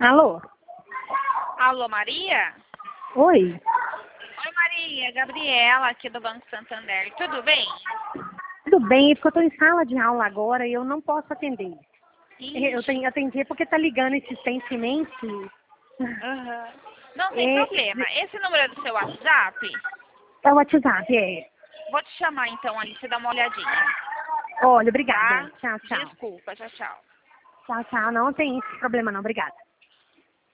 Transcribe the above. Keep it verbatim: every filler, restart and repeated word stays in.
Alô? Alô, Maria? Oi? Oi, Maria. Gabriela, aqui do Banco Santander. Tudo bem? Tudo bem, é porque eu estou em sala de aula agora e eu não posso atender. Eu tenho Ixi. que atender porque tá ligando insistentemente. Aham. Não tem É, problema. Esse número é do seu WhatsApp? é o WhatsApp, é. Vou te chamar então ali, você dá uma olhadinha. Olha, obrigada. Tá? Tchau, tchau. Desculpa. Tchau, tchau. Tchau, tchau. Não tem esse problema não, obrigada.